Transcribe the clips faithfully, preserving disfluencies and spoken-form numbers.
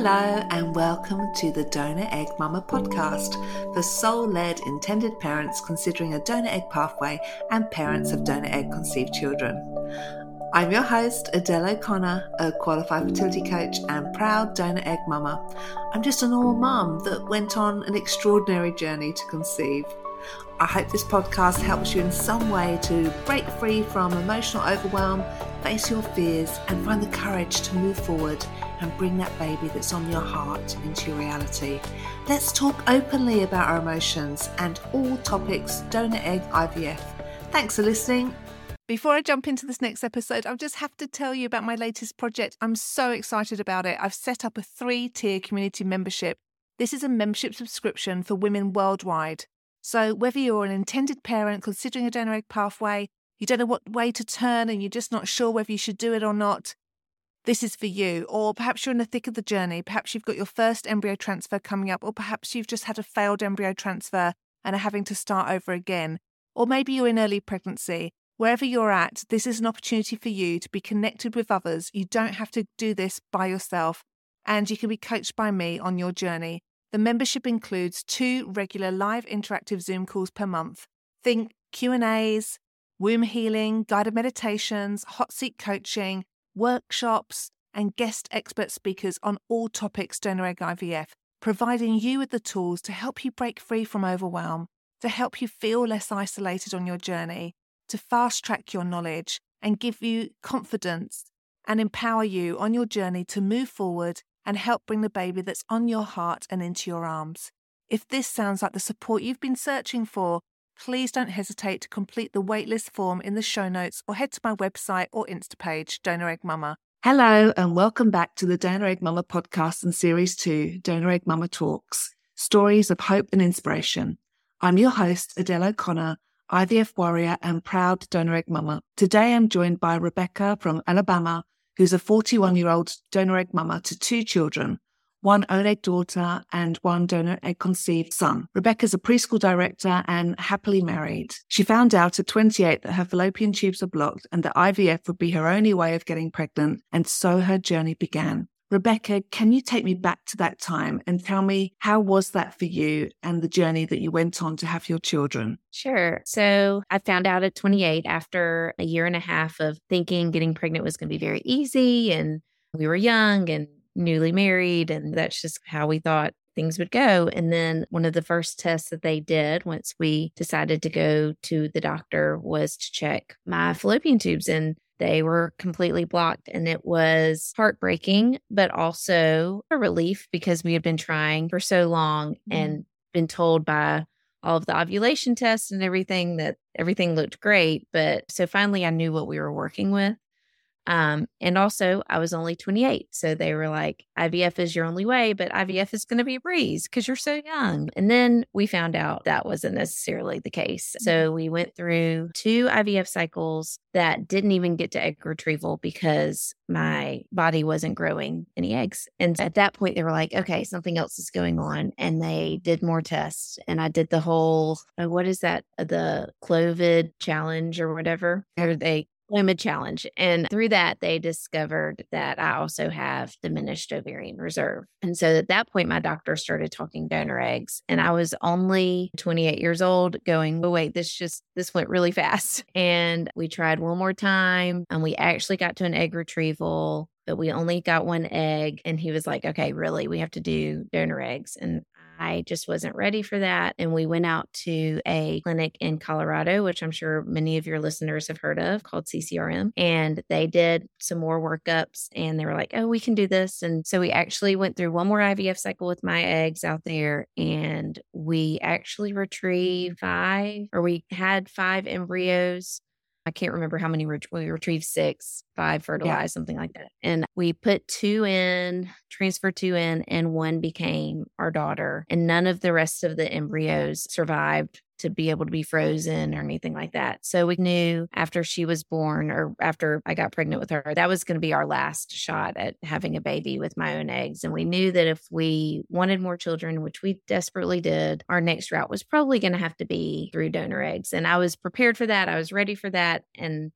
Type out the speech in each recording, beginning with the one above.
Hello and welcome to the Donor Egg Mama podcast for soul-led intended parents considering a donor egg pathway and parents of donor egg conceived children. I'm your host, Adele O'Connor, a qualified fertility coach and proud donor egg mama. I'm just a normal mum that went on an extraordinary journey to conceive. I hope this podcast helps you in some way to break free from emotional overwhelm, face your fears, and find the courage to move forward and bring that baby that's on your heart into your reality. Let's talk openly about our emotions and all topics donor egg I V F. Thanks for listening. Before I jump into this next episode, I just have to tell you about my latest project. I'm so excited about it. I've set up a three-tier community membership. This is a membership subscription for women worldwide. So whether you're an intended parent considering a donor egg pathway, you don't know what way to turn and you're just not sure whether you should do it or not, this is for you. Or perhaps you're in the thick of the journey. Perhaps you've got your first embryo transfer coming up, or perhaps you've just had a failed embryo transfer and are having to start over again. Or maybe you're in early pregnancy. Wherever you're at, this is an opportunity for you to be connected with others. You don't have to do this by yourself, and you can be coached by me on your journey. The membership includes two regular live interactive Zoom calls per month. Think Q and A's, womb healing, guided meditations, hot seat coaching, workshops, and guest expert speakers on all topics donor egg I V F, providing you with the tools to help you break free from overwhelm, to help you feel less isolated on your journey, to fast track your knowledge and give you confidence and empower you on your journey to move forward and help bring the baby that's on your heart and into your arms. If this sounds like the support you've been searching for, please don't hesitate to complete the waitlist form in the show notes or head to my website or Insta page, Donor Egg Mama. Hello and welcome back to the Donor Egg Mama podcast and Series two, Donor Egg Mama Talks, Stories of Hope and Inspiration. I'm your host, Adele O'Connor, I V F warrior and proud donor egg mama. Today I'm joined by Rebecca from Alabama, who's a forty-one-year-old donor egg mama to two children, one own egg daughter and one donor egg conceived son. Rebecca's a preschool director and happily married. She found out at twenty-eight that her fallopian tubes are blocked and that I V F would be her only way of getting pregnant, and so her journey began. Rebecca, can you take me back to that time and tell me how was that for you and the journey that you went on to have your children? Sure. So I found out at twenty-eight after a year and a half of thinking getting pregnant was going to be very easy, and we were young and newly married, and that's just how we thought things would go. And then one of the first tests that they did once we decided to go to the doctor was to check my fallopian tubes, and they were completely blocked, and it was heartbreaking, but also a relief because we had been trying for so long mm-hmm. and been told by all of the ovulation tests and everything that everything looked great. But so finally I knew what we were working with. Um, and also I was only twenty-eight. So they were like, I V F is your only way, but I V F is going to be a breeze because you're so young. And then we found out that wasn't necessarily the case. So we went through two I V F cycles that didn't even get to egg retrieval because my body wasn't growing any eggs. And at that point they were like, okay, something else is going on. And they did more tests, and I did the whole, uh, what is that? The Clovid challenge or whatever, or they Clomid challenge. And through that, they discovered that I also have diminished ovarian reserve. And so at that point, my doctor started talking donor eggs, and I was only twenty-eight years old going, oh, wait, this just, this went really fast. And we tried one more time, and we actually got to an egg retrieval, but we only got one egg. And he was like, okay, really, we have to do donor eggs. And I just wasn't ready for that. And we went out to a clinic in Colorado, which I'm sure many of your listeners have heard of, called C C R M. And they did some more workups, and they were like, oh, we can do this. And so we actually went through one more I V F cycle with my eggs out there, and we actually retrieved five, or we had five embryos. I can't remember how many ret- we retrieved six, five fertilized, yeah. something like that. And we put two in, transferred two in, and one became our daughter. And none of the rest of the embryos survived to be able to be frozen or anything like that. So we knew after she was born, or after I got pregnant with her, that was going to be our last shot at having a baby with my own eggs. And we knew that if we wanted more children, which we desperately did, our next route was probably going to have to be through donor eggs. And I was prepared for that. I was ready for that. And I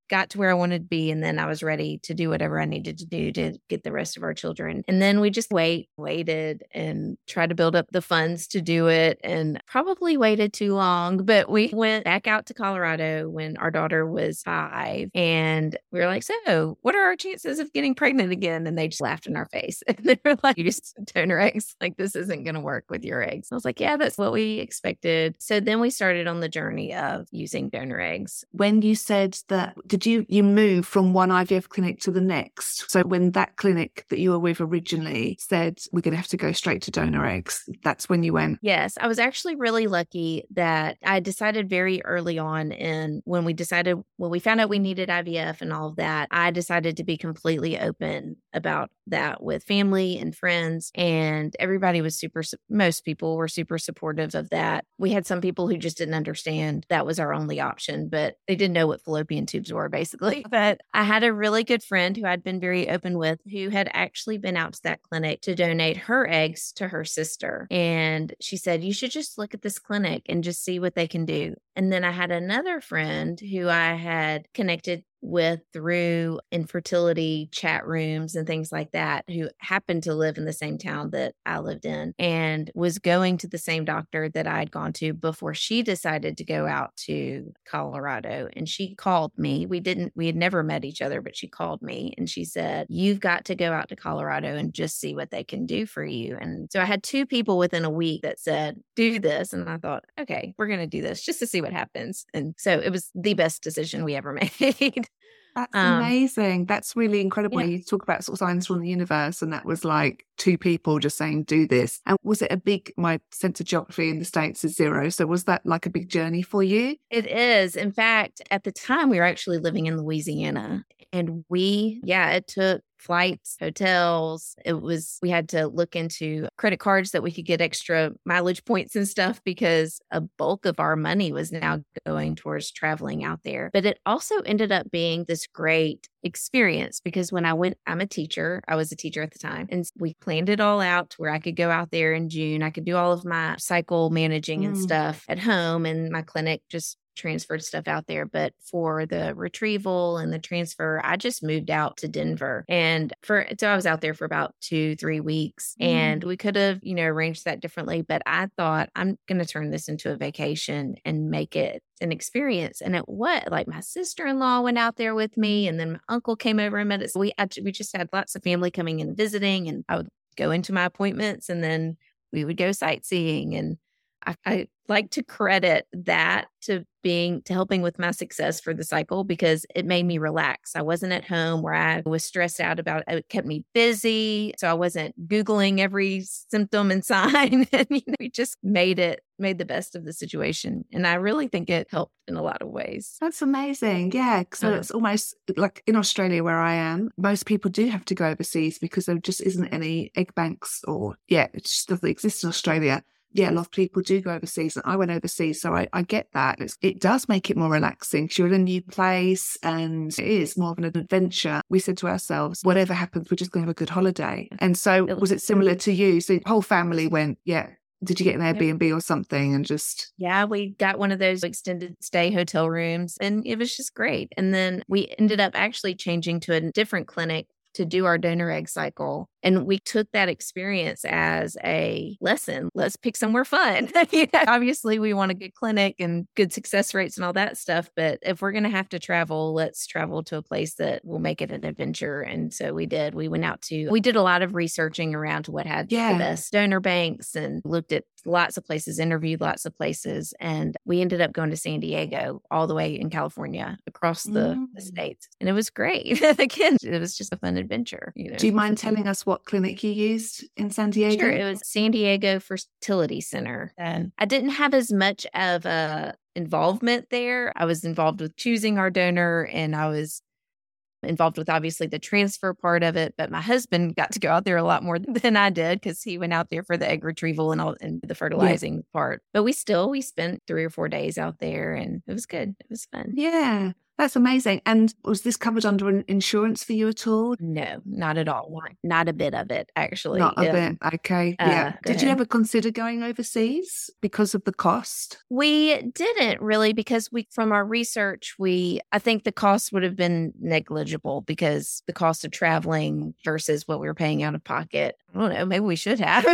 got to where I wanted to be. And then I was ready to do whatever I needed to do to get the rest of our children. And then we just wait, waited and tried to build up the funds to do it, and probably waited too long. But we went back out to Colorado when our daughter was five. And we were like, so what are our chances of getting pregnant again? And they just laughed in our face. And they were like, you just donor eggs. Like, this isn't going to work with your eggs. I was like, yeah, that's what we expected. So then we started on the journey of using donor eggs. When you said that, did you, you move from one I V F clinic to the next? So when that clinic that you were with originally said, we're going to have to go straight to donor eggs, that's when you went? Yes, I was actually really lucky that I decided very early on, in when we decided, when we found out we needed I V F and all of that, I decided to be completely open about that with family and friends. And everybody was super, most people were super supportive of that. We had some people who just didn't understand that was our only option, but they didn't know what fallopian tubes were, basically. But I had a really good friend who I'd been very open with, who had actually been out to that clinic to donate her eggs to her sister. And she said, you should just look at this clinic and just see what they can do. And then I had another friend who I had connected with through infertility chat rooms and things like that, who happened to live in the same town that I lived in and was going to the same doctor that I'd gone to before she decided to go out to Colorado. And she called me. We didn't, we had never met each other, but she called me and she said, you've got to go out to Colorado and just see what they can do for you. And so I had two people within a week that said, do this. And I thought, okay, we're going to do this just to see what happens. And so it was the best decision we ever made. That's um, amazing. That's really incredible. Yeah. You talk about sort of signs from the universe, and that was like two people just saying, do this. And was it a big, my sense of geography in the States is zero. So was that like a big journey for you? It is. In fact, at the time we were actually living in Louisiana, and we, yeah, it took flights, hotels. It was, we had to look into credit cards that we could get extra mileage points and stuff, because a bulk of our money was now going towards traveling out there. But it also ended up being this great experience, because when I went, I'm a teacher. I was a teacher at the time. And we planned it all out to where I could go out there in June. I could do all of my cycle managing mm. and stuff at home, and my clinic just transferred stuff out there. But for the retrieval and the transfer, I just moved out to Denver. And for, so I was out there for about two, three weeks mm. and we could have, you know, arranged that differently. But I thought, I'm going to turn this into a vacation and make it an experience. And it what like my sister-in-law went out there with me, and then my uncle came over and met us. We actually, we just had lots of family coming and visiting, and I would go into my appointments and then we would go sightseeing. And I, I like to credit that to being, to helping with my success for the cycle, because it made me relax. I wasn't at home where I was stressed out about it. It kept me busy. So I wasn't Googling every symptom and sign. And, you know, we just made it, made the best of the situation. And I really think it helped in a lot of ways. That's amazing. Yeah. So uh, it's almost like in Australia where I am, most people do have to go overseas because there just isn't any egg banks, or, yeah, it just doesn't exist in Australia. Yeah, a lot of people do go overseas, and I went overseas, so I, I get that. It's, it does make it more relaxing because you're in a new place and it is more of an adventure. We said to ourselves, whatever happens, we're just going to have a good holiday. And so was it similar to you? So the whole family went, yeah. Did you get an Airbnb or something and just... Yeah, we got one of those extended stay hotel rooms, and it was just great. And then we ended up actually changing to a different clinic to do our donor egg cycle. And we took that experience as a lesson. Let's pick somewhere fun. You know, obviously, we want a good clinic and good success rates and all that stuff. But if we're going to have to travel, let's travel to a place that will make it an adventure. And so we did. We went out to, we did a lot of researching around what had yeah. the best donor banks and looked at lots of places, interviewed lots of places. And we ended up going to San Diego, all the way in California, across the, mm. the states. And it was great. Again, it was just a fun adventure. You know? Do you mind telling us what clinic you used in San Diego? Sure. It was San Diego Fertility Center. And I didn't have as much of a involvement there. I was involved with choosing our donor, and I was involved with obviously the transfer part of it, but my husband got to go out there a lot more than I did because he went out there for the egg retrieval and all and the fertilizing yeah. part. But we still, we spent three or four days out there, and it was good. It was fun. Yeah. That's amazing. And was this covered under an insurance for you at all? No, not at all. Not, not a bit of it, actually. Not a Um, bit. Okay. uh, Yeah. go Did you ahead. ever consider going overseas because of the cost? We didn't really, because we, from our research, we, I think the cost would have been negligible because the cost of traveling versus what we were paying out of pocket. I don't know. Maybe we should have.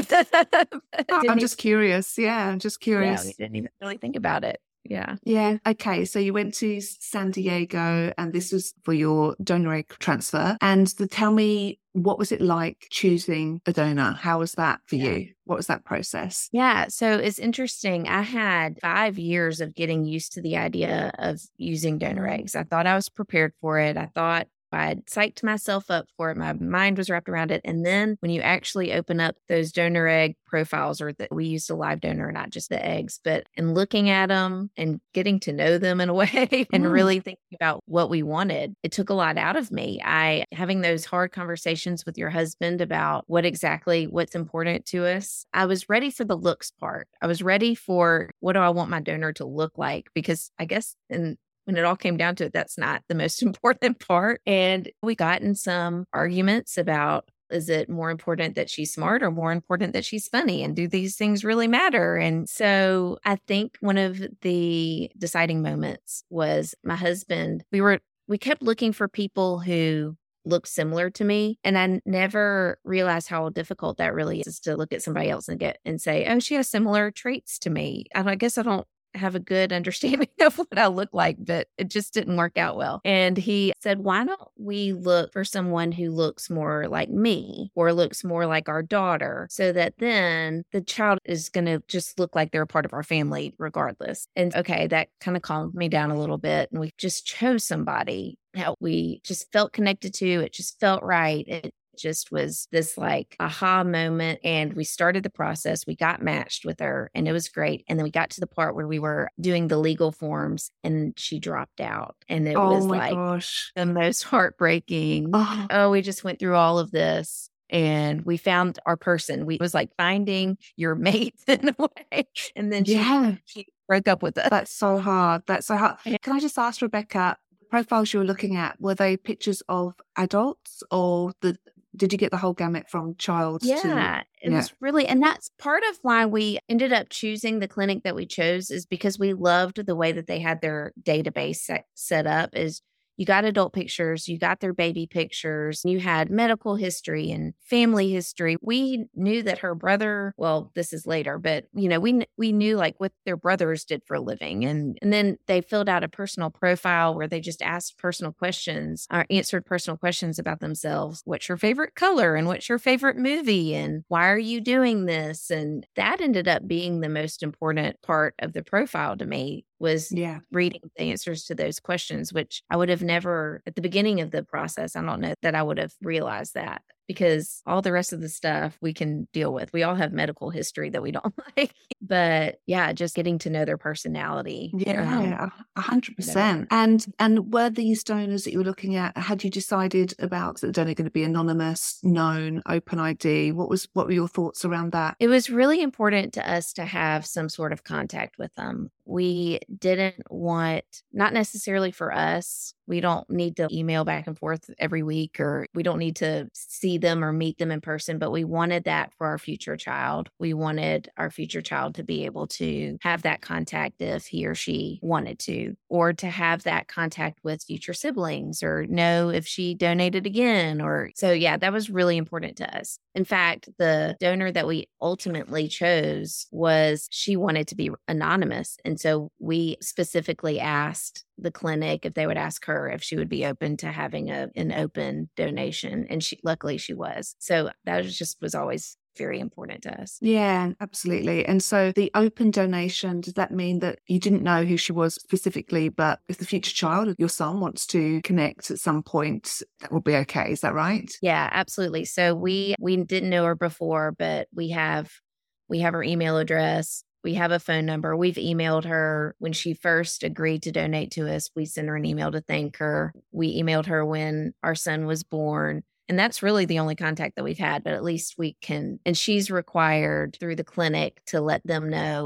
Oh, I'm Didn't just curious. Yeah, I'm just even, yeah, curious. we didn't even really think about it. Yeah. Yeah. Okay. So you went to San Diego and this was for your donor egg transfer. And the, tell me, what was it like choosing a donor? How was that for Yeah. you? What was that process? Yeah. So it's interesting. I had five years of getting used to the idea of using donor eggs. I thought I was prepared for it. I thought I had psyched myself up for it. My mind was wrapped around it. And then when you actually open up those donor egg profiles, or that we used a live donor, not just the eggs, but in looking at them and getting to know them in a way and Mm. really thinking about what we wanted, it took a lot out of me. I having those hard conversations with your husband about what exactly what's important to us. I was ready for the looks part. I was ready for what do I want my donor to look like? Because I guess in when it all came down to it, that's not the most important part. And we got in some arguments about, is it more important that she's smart or more important that she's funny? And do these things really matter? And so I think one of the deciding moments was my husband. We were, we kept looking for people who looked similar to me. And I never realized how difficult that really is to look at somebody else and get and say, oh, she has similar traits to me. And I guess I don't have a good understanding of what I look like, but it just didn't work out well. And he said, why don't we look for someone who looks more like me or looks more like our daughter, so that then the child is going to just look like they're a part of our family regardless. And okay, that kind of calmed me down a little bit. And we just chose somebody that we just felt connected to. It just felt right. It just was this like aha moment. And we started the process. We got matched with her and it was great. And then we got to the part where we were doing the legal forms and she dropped out. And it Oh was my like gosh. the most heartbreaking. Oh. Oh, we just went through all of this. And we found our person. We it was like finding your mate in a way. And then she, Yeah. she broke up with us. That's so hard. That's so hard. Can I just ask, Rebecca, the profiles you were looking at, were they pictures of adults or the did you get the whole gamut from child to Yeah, it Yeah. was really, and that's part of why we ended up choosing the clinic that we chose, is because we loved the way that they had their database set, set up. Is you got adult pictures, you got their baby pictures, you had medical history and family history. We knew that her brother, well, this is later, but you know, we we knew like what their brothers did for a living. And, and then they filled out a personal profile where they just asked personal questions or answered personal questions about themselves. What's your favorite color? And what's your favorite movie? And why are you doing this? And that ended up being the most important part of the profile to me, was Yeah. reading the answers to those questions, which I would have never, at the beginning of the process, I don't know that I would have realized that, because all the rest of the stuff we can deal with. We all have medical history that we don't like. But yeah, just getting to know their personality. Um, Yeah, a hundred percent. And and were these donors that you were looking at, had you decided about the donor going to be anonymous, known, open I D? What was what were your thoughts around that? It was really important to us to have some sort of contact with them. We didn't want, not necessarily for us, we don't need to email back and forth every week, or we don't need to see them or meet them in person, but we wanted that for our future child. We wanted our future child to be able to have that contact if he or she wanted to, or to have that contact with future siblings, or know if she donated again. Or so, yeah, that was really important to us. In fact, the donor that we ultimately chose was, she wanted to be anonymous. And so we specifically asked the clinic if they would ask her if she would be open to having a an open donation. And she, luckily she was. So that was just was always very important to us. Yeah, absolutely. And so the open donation, does that mean that you didn't know who she was specifically, but if the future child, your son, wants to connect at some point, that will be okay? Is that right? Yeah, absolutely. So we we didn't know her before, but we have we have her email address. We have a phone number. We've emailed her when she first agreed to donate to us. We sent her an email to thank her. We emailed her when our son was born. And that's really the only contact that we've had, but at least we can, and she's required through the clinic to let them know if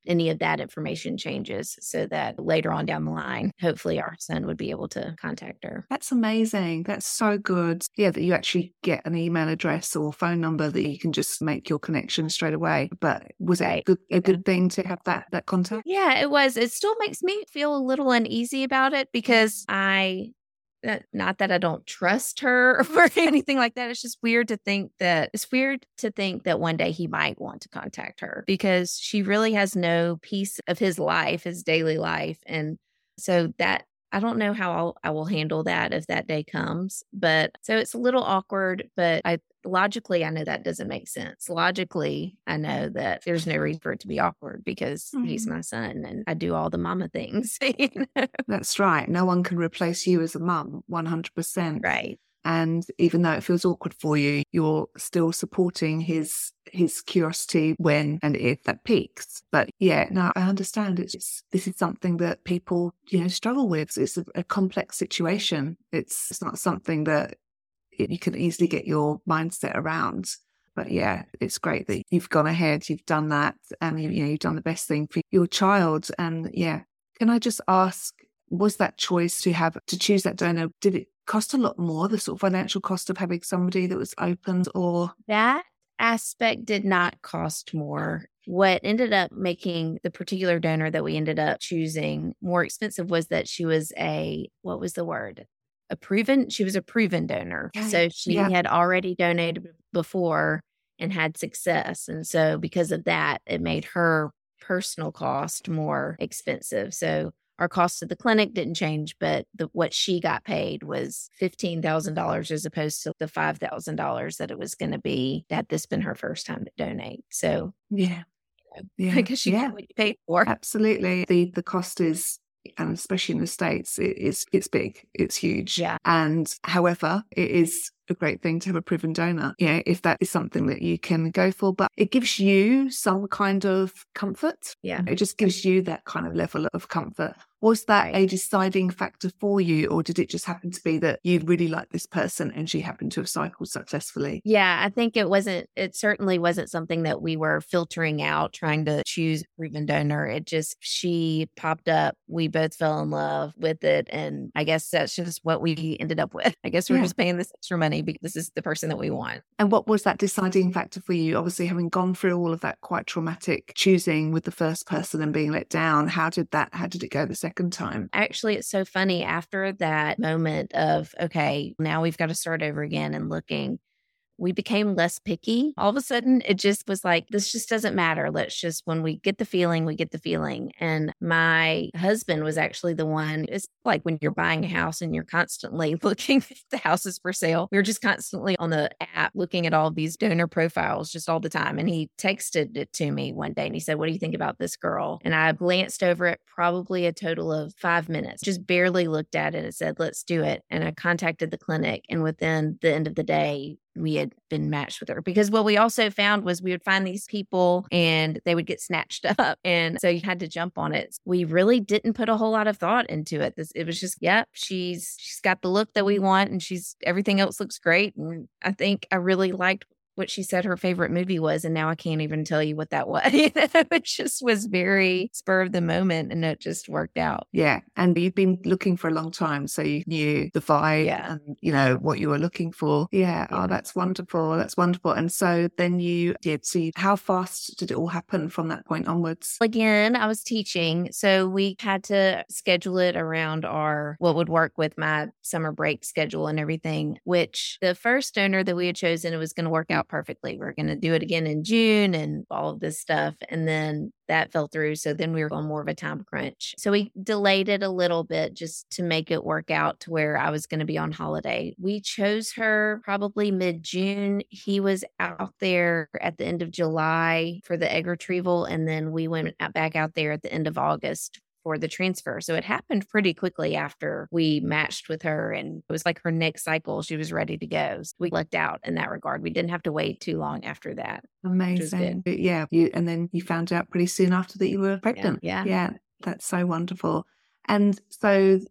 any of that information changes, so that later on down the line, hopefully our son would be able to contact her. That's amazing. That's so good. Yeah, that you actually get an email address or phone number that you can just make your connection straight away. But was Right. it a good, a good thing to have that, that contact? Yeah, it was. It still makes me feel a little uneasy about it because I, uh, not that I don't trust her or anything like that. It's just weird to think that it's weird to think that one day he might want to contact her because she really has no piece of his life, his daily life. And so that I don't know how I'll, I will handle that if that day comes. But so it's a little awkward, but I logically, I know that doesn't make sense. Logically, I know that there's no reason for it to be awkward because Mm. he's my son and I do all the mama things. You know? That's right. No one can replace you as a mum, one hundred percent. Right. And even though it feels awkward for you, you're still supporting his his curiosity when and if that peaks. But yeah, no, I understand. It's just, this is something that people, you know, struggle with. It's a, a complex situation. It's, it's not something that you can easily get your mindset around. But yeah, it's great that you've gone ahead, you've done that, and you, you know, you've done the best thing for your child. And yeah, can I just ask, was that choice to have to choose that donor, did it cost a lot more, the sort of financial cost of having somebody that was opened, or? That aspect did not cost more. What ended up making the particular donor that we ended up choosing more expensive was that she was a, what was the word? A proven, she was a proven donor. Okay. So she Yeah. had already donated before and had success. And so because of that, it made her personal cost more expensive. So our cost of the clinic didn't change, but the, what she got paid was fifteen thousand dollars as opposed to the five thousand dollars that it was going to be had this been her first time to donate. So Yeah. you know, Yeah. because she Yeah. got what you paid for. Absolutely. The the cost is, and especially in the States, it is it's big, it's huge. Yeah. And however, it is a great thing to have a proven donor, you know, if that is something that you can go for. But it gives you some kind of comfort. Yeah. It just gives you that kind of level of comfort. Was that Right. a deciding factor for you, or did it just happen to be that you really like this person and she happened to have cycled successfully? Yeah, I think it wasn't, it certainly wasn't something that we were filtering out, trying to choose a proven donor. It just, she popped up. We both fell in love with it. And I guess that's just what we ended up with. I guess we're Yeah. just paying this extra money because this is the person that we want. And what was that deciding factor for you? Obviously, having gone through all of that quite traumatic choosing with the first person and being let down, how did that, how did it go the second time? Actually, it's so funny. After that moment of, okay, now we've got to start over again and looking, we became less picky. All of a sudden, it just was like, this just doesn't matter. Let's just, when we get the feeling, we get the feeling. And my husband was actually the one, it's like when you're buying a house and you're constantly looking if the house is for sale. We were just constantly on the app looking at all these donor profiles just all the time. And he texted it to me one day and he said, what do you think about this girl? And I glanced over it probably a total of five minutes, just barely looked at it and said, let's do it. And I contacted the clinic. And within the end of the day, we had been matched with her, because what we also found was we would find these people and they would get snatched up. And so you had to jump on it. We really didn't put a whole lot of thought into it. This, it was just, yep, she's, she's got the look that we want and she's, everything else looks great. And I think I really liked what she said her favorite movie was. And now I can't even tell you what that was. It just was very spur of the moment and it just worked out. Yeah. And you've been looking for a long time, so you knew the vibe Yeah. and, you know, what you were looking for. Yeah. Yeah. Oh, that's wonderful. That's wonderful. And so then you did see, how fast did it all happen from that point onwards? Again, I was teaching, so we had to schedule it around our, what would work with my summer break schedule and everything, which the first donor that we had chosen, it was going to work out perfectly. We we're going to do it again in June and all of this stuff. And then that fell through. So then we were on more of a time crunch. So we delayed it a little bit just to make it work out to where I was going to be on holiday. We chose her probably mid-June. He was out there at the end of July for the egg retrieval. And then we went back out there at the end of August for the transfer. So it happened pretty quickly after we matched with her, and it was like her next cycle, she was ready to go. So we lucked out in that regard. We didn't have to wait too long after that. Amazing. Yeah. You, and then you found out pretty soon after that you were pregnant. Yeah. Yeah. That's so wonderful. And so you're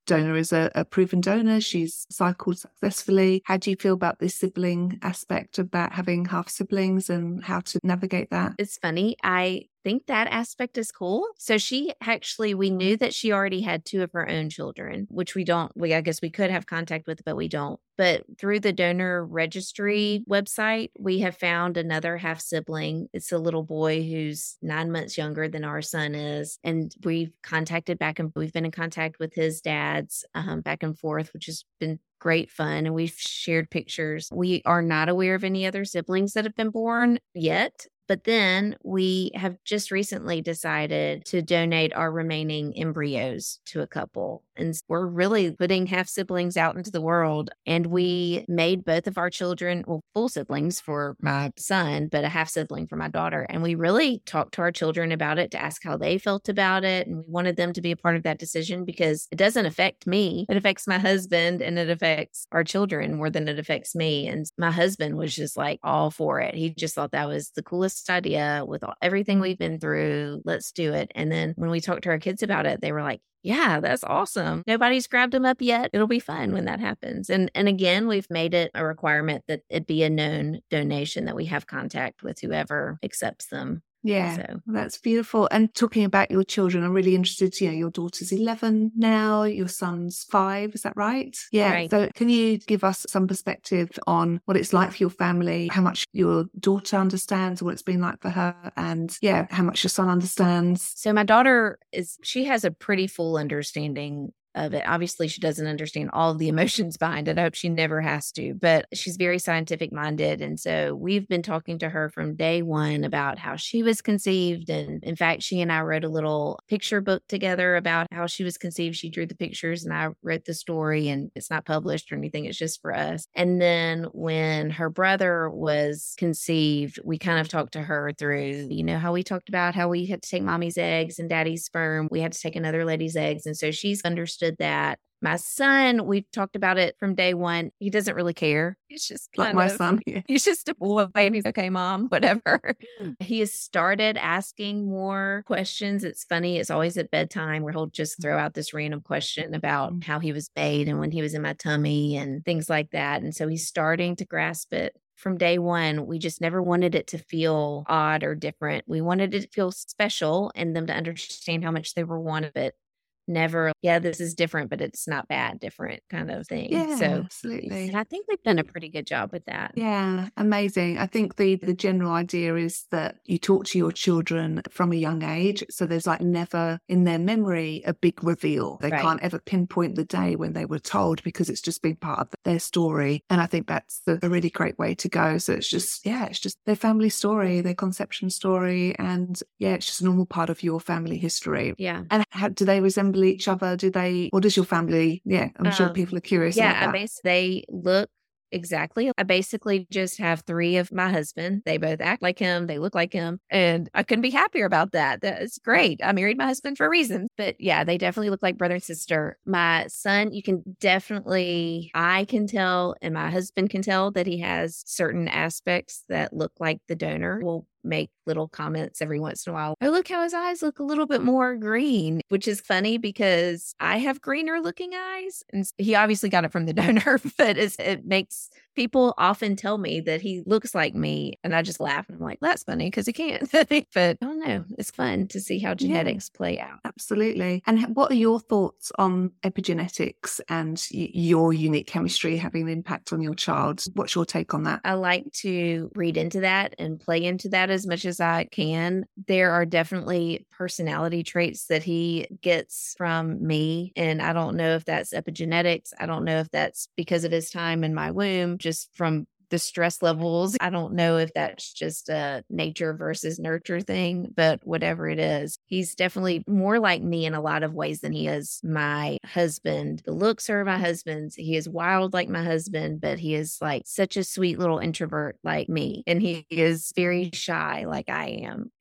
donor is a, a proven donor. She's cycled successfully. How do you feel about this sibling aspect of that, having half siblings and how to navigate that? It's funny. I think that aspect is cool. So she actually, we knew that she already had two of her own children, which we don't, we, I guess we could have contact with, but we don't. But through the donor registry website, we have found another half sibling. It's a little boy who's nine months younger than our son is. And we've contacted back and we've been in contact with his dads um, back and forth, which has been great fun. And we've shared pictures. We are not aware of any other siblings that have been born yet. But then we have just recently decided to donate our remaining embryos to a couple. And we're really putting half siblings out into the world. And we made both of our children, well, full siblings for my son, but a half sibling for my daughter. And we really talked to our children about it to ask how they felt about it. And we wanted them to be a part of that decision because it doesn't affect me. It affects my husband and it affects our children more than it affects me. And my husband was just like all for it. He just thought that was the coolest idea with all, everything we've been through. Let's do it. And then when we talked to our kids about it, they were like, yeah, that's awesome. Nobody's grabbed them up yet. It'll be fun when that happens. And and again, we've made it a requirement that it be a known donation, that we have contact with whoever accepts them. Yeah, so. That's beautiful. And talking about your children, I'm really interested, you know, your daughter's eleven now, your son's five, is that right? Yeah. Right. So can you give us some perspective on what it's like for your family, how much your daughter understands, what it's been like for her, and yeah, how much your son understands? So my daughter is, she has a pretty full understanding of it. Obviously, she doesn't understand all of the emotions behind it. I hope she never has to, but she's very scientific minded. And so we've been talking to her from day one about how she was conceived. And in fact, she and I wrote a little picture book together about how she was conceived. She drew the pictures and I wrote the story, and it's not published or anything. It's just for us. And then when her brother was conceived, we kind of talked to her through, you know, how we talked about how we had to take mommy's eggs and daddy's sperm. We had to take another lady's eggs. And so she's understood that. My son, we've talked about it from day one. He doesn't really care. He's just like my of, son. Yeah. He's just a boy and he's okay, mom, whatever. He has started asking more questions. It's funny. It's always at bedtime where he'll just throw out this random question about how he was made and when he was in my tummy and things like that. And so he's starting to grasp it. From day one, we just never wanted it to feel odd or different. We wanted it to feel special and them to understand how much they were one of it. Never, yeah, this is different, but it's not bad, different kind of thing. Yeah, so, absolutely. I think they've done a pretty good job with that. Yeah, amazing. I think the the general idea is that you talk to your children from a young age. So there's like never in their memory a big reveal. They right. can't ever pinpoint the day when they were told because it's just been part of their story. And I think that's a really great way to go. So it's just, yeah, it's just their family story, their conception story. And yeah, it's just a normal part of your family history. Yeah. And how do they resemble each other? Do they, what does your family, yeah, I'm um, sure people are curious yeah, about that. Yeah, they look exactly. I basically just have three of my husband. They both act like him. They look like him. And I couldn't be happier about that. That's great. I married my husband for a reason. But yeah, they definitely look like brother and sister. My son, you can definitely, I can tell, and my husband can tell that he has certain aspects that look like the donor. We'll make little comments every once in a while. Oh, look how his eyes look a little bit more green, which is funny because I have greener looking eyes. And he obviously got it from the donor, but it's, it makes people often tell me that he looks like me. And I just laugh and I'm like, that's funny because he can't. But I don't know. It's fun to see how genetics yeah, play out. Absolutely. And what are your thoughts on epigenetics and y- your unique chemistry having an impact on your child? What's your take on that? I like to read into that and play into that as much as I can. There are definitely personality traits that he gets from me. And I don't know if that's epigenetics. I don't know if that's because of his time in my womb, just from the stress levels. I don't know if that's just a nature versus nurture thing, but whatever it is, he's definitely more like me in a lot of ways than he is my husband. The looks are my husband's. He is wild like my husband, but he is like such a sweet little introvert like me. And he is very shy like I am.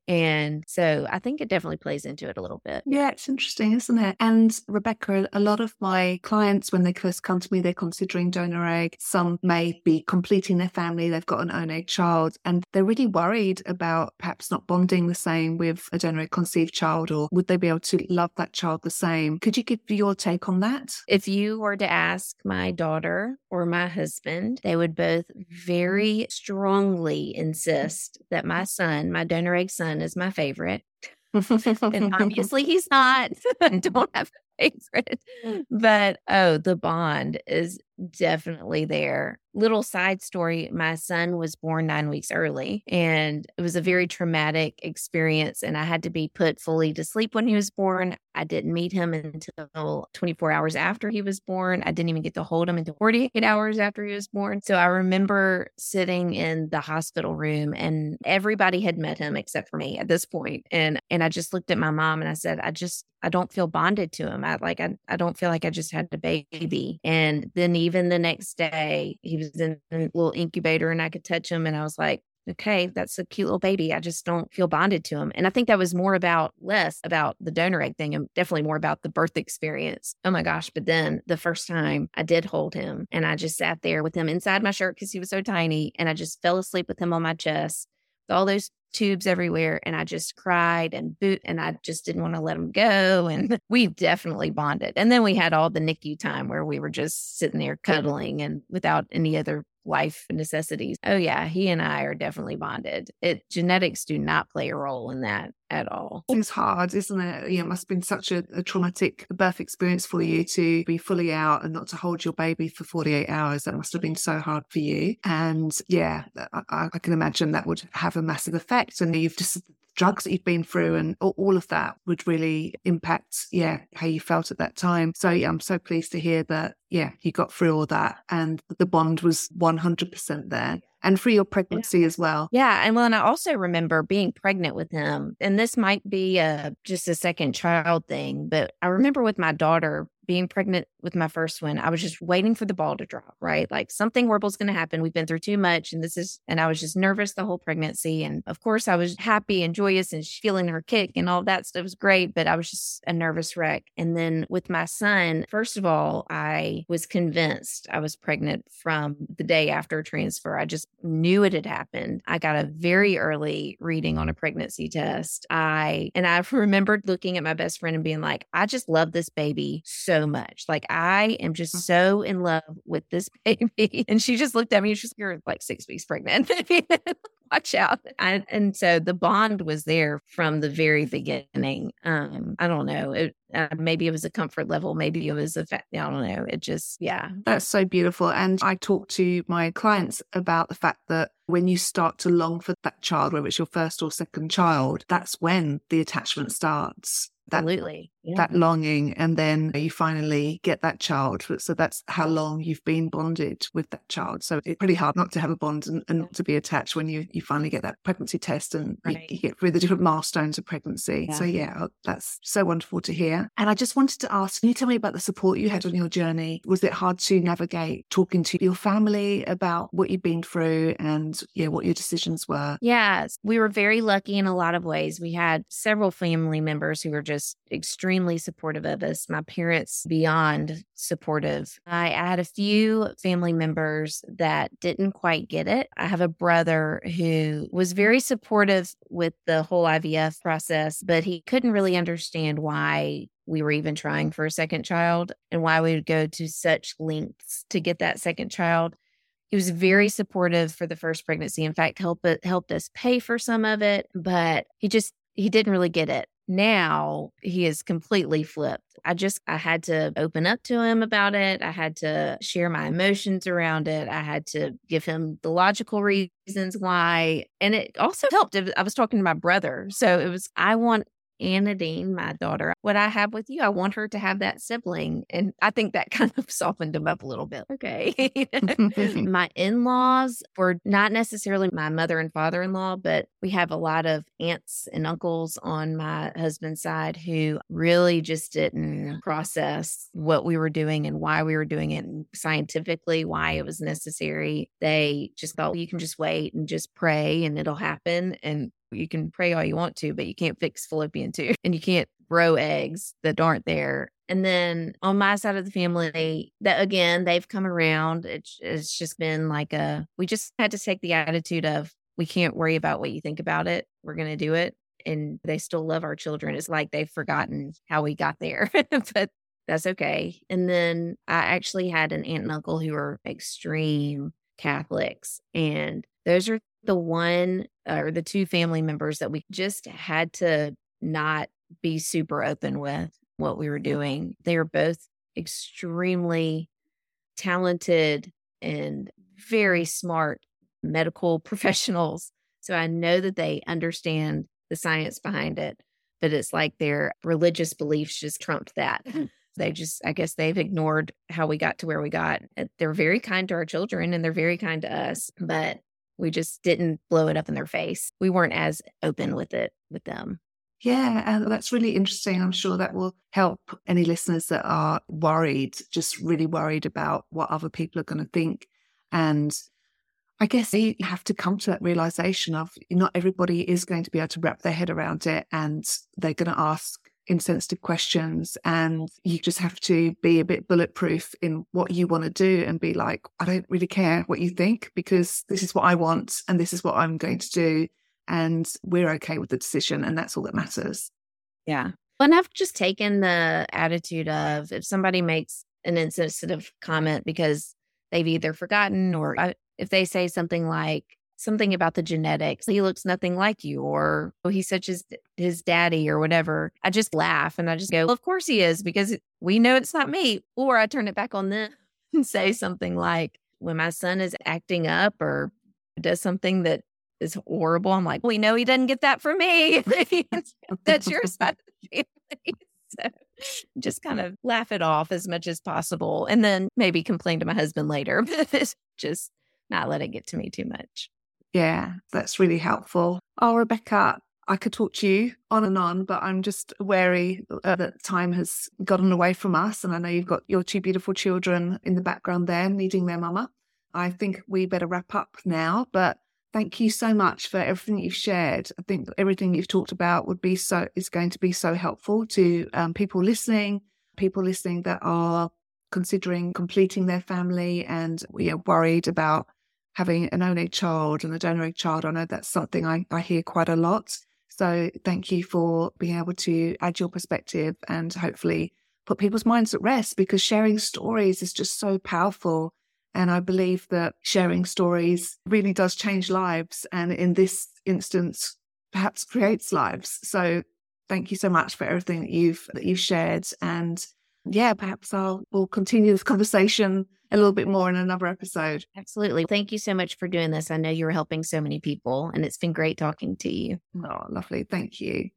And so I think it definitely plays into it a little bit. Yeah, it's interesting, isn't it? And Rebecca, a lot of my clients, when they first come to me, they're considering donor egg. Some may be completing their family. They've got an own egg child and they're really worried about perhaps not bonding the same with a donor egg conceived child, or would they be able to love that child the same? Could you give your take on that? If you were to ask my daughter or my husband, they would both very strongly insist that my son, my donor egg son, is my favorite. And obviously he's not. I don't have a favorite. But oh, the bond is definitely there. Little side story, my son was born nine weeks early, and it was a very traumatic experience, and I had to be put fully to sleep when he was born. I didn't meet him until twenty-four hours after he was born. I didn't even get to hold him until forty-eight hours after he was born. So I remember sitting in the hospital room, and everybody had met him except for me at this point. And and I just looked at my mom and I said, I just, I don't feel bonded to him. I like, I, I don't feel like I just had a baby. And then even the next day, he was in a little incubator and I could touch him. And I was like, okay, that's a cute little baby. I just don't feel bonded to him. And I think that was more about, less about the donor egg thing and definitely more about the birth experience. Oh my gosh. But then the first time I did hold him and I just sat there with him inside my shirt because he was so tiny. And I just fell asleep with him on my chest, with all those tubes everywhere. And I just cried and boot, and I just didn't want to let him go. And we definitely bonded. And then we had all the N I C U time where we were just sitting there cuddling and without any other life necessities. Oh yeah, he and I are definitely bonded. It genetics do not play a role in that at all. It's hard, isn't it? Yeah, it must have been such a, a traumatic birth experience for you to be fully out and not to hold your baby for forty-eight hours. That must have been so hard for you. And yeah, I, I can imagine that would have a massive effect. And you've just drugs that you've been through and all of that would really impact, yeah, how you felt at that time. So yeah, I'm so pleased to hear that, yeah, you got through all that and the bond was one hundred percent there. And for your pregnancy yeah. as well. Yeah. And well, and I also remember being pregnant with him. And this might be a, just a second child thing, but I remember with my daughter being pregnant with my first one, I was just waiting for the ball to drop, right? Like something horrible is going to happen. We've been through too much. And this is, and I was just nervous the whole pregnancy. And of course I was happy and joyous and feeling her kick and all that stuff was great, but I was just a nervous wreck. And then with my son, first of all, I was convinced I was pregnant from the day after transfer. I just knew it had happened. I got a very early reading on a pregnancy test. I, and I remembered looking at my best friend and being like, I just love this baby so So much. Like I am just so in love with this baby. And she just looked at me and she's like, you're like six weeks pregnant. Watch out. I, and so the bond was there from the very beginning. Um, I don't know. It, uh, maybe it was a comfort level. Maybe it was a fact. I don't know. It just, yeah. That's so beautiful. And I talk to my clients about the fact that when you start to long for that child, whether it's your first or second child, that's when the attachment starts. That, Absolutely. Yeah. That longing, and then you finally get that child. So that's how long you've been bonded with that child. So it's pretty hard not to have a bond and, and not to be attached when you, you finally get that pregnancy test and right. you, you get through the different milestones of pregnancy. Yeah. So yeah, that's so wonderful to hear. And I just wanted to ask, can you tell me about the support you had on your journey? Was it hard to navigate talking to your family about what you've been through and yeah, what your decisions were? Yes, we were very lucky in a lot of ways. We had several family members who were just extremely supportive of us. My parents, beyond supportive. I, I had a few family members that didn't quite get it. I have a brother who was very supportive with the whole I V F process, but he couldn't really understand why we were even trying for a second child and why we would go to such lengths to get that second child. He was very supportive for the first pregnancy. In fact, helped it, helped us pay for some of it, but he just, he didn't really get it. Now he is completely flipped. I just, I had to open up to him about it. I had to share my emotions around it. I had to give him the logical reasons why. And it also helped. I was talking to my brother. So it was, I want Anadine, my daughter, what I have with you, I want her to have that sibling. And I think that kind of softened him up a little bit. Okay. My in-laws were not necessarily my mother and father-in-law, but we have a lot of aunts and uncles on my husband's side who really just didn't process what we were doing and why we were doing it and scientifically, why it was necessary. They just thought, well, you can just wait and just pray and it'll happen. And You can pray all you want to, but you can't fix fallopian tubes and you can't grow eggs that aren't there. And then on my side of the family, that again, they've come around. It's, it's just been like a, we just had to take the attitude of, we can't worry about what you think about it. We're going to do it. And they still love our children. It's like they've forgotten how we got there, but that's okay. And then I actually had an aunt and uncle who are extreme Catholics. And those are the one or the two family members that we just had to not be super open with what we were doing. They were both extremely talented and very smart medical professionals. So I know that they understand the science behind it, but it's like their religious beliefs just trumped that. They just, I guess they've ignored how we got to where we got. They're very kind to our children and they're very kind to us, but we just didn't blow it up in their face. We weren't as open with it with them. Yeah, and that's really interesting. I'm sure that will help any listeners that are worried, just really worried about what other people are going to think. And I guess you have to come to that realization of not everybody is going to be able to wrap their head around it, and they're going to ask insensitive questions, and you just have to be a bit bulletproof in what you want to do and be like, I don't really care what you think because this is what I want and this is what I'm going to do. And we're okay with the decision. And that's all that matters. Yeah. And I've just taken the attitude of if somebody makes an insensitive comment because they've either forgotten or I, if they say something like something about the genetics, he looks nothing like you, or oh, he's such his, his daddy or whatever, I just laugh and I just go, well, of course he is because we know it's not me. Or I turn it back on them and say something like, when my son is acting up or does something that is horrible, I'm like, we know he doesn't get that from me. That's your side of the family. So just kind of laugh it off as much as possible and then maybe complain to my husband later, but just not let it get to me too much. Yeah, that's really helpful. Oh, Rebecca, I could talk to you on and on, but I'm just wary uh, that time has gotten away from us. And I know you've got your two beautiful children in the background there needing their mama. I think we better wrap up now, but thank you so much for everything you've shared. I think everything you've talked about would be so is going to be so helpful to um, people listening, people listening that are considering completing their family and we are worried about having an only child and a donor egg child. I know that's something I, I hear quite a lot. So thank you for being able to add your perspective and hopefully put people's minds at rest, because sharing stories is just so powerful. And I believe that sharing stories really does change lives. And in this instance, perhaps creates lives. So thank you so much for everything that you've, that you've shared. And yeah, perhaps I'll, we'll continue this conversation a little bit more in another episode. Absolutely. Thank you so much for doing this. I know you're helping so many people and it's been great talking to you. Oh, lovely. Thank you.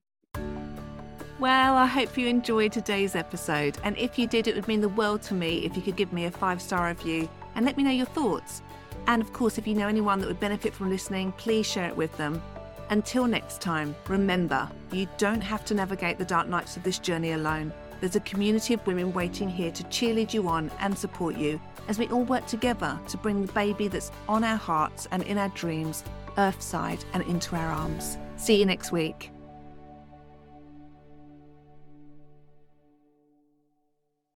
Well, I hope you enjoyed today's episode. And if you did, it would mean the world to me if you could give me a five-star review and let me know your thoughts. And of course, if you know anyone that would benefit from listening, please share it with them. Until next time, remember, you don't have to navigate the dark nights of this journey alone. There's a community of women waiting here to cheerlead you on and support you as we all work together to bring the baby that's on our hearts and in our dreams, earthside and into our arms. See you next week.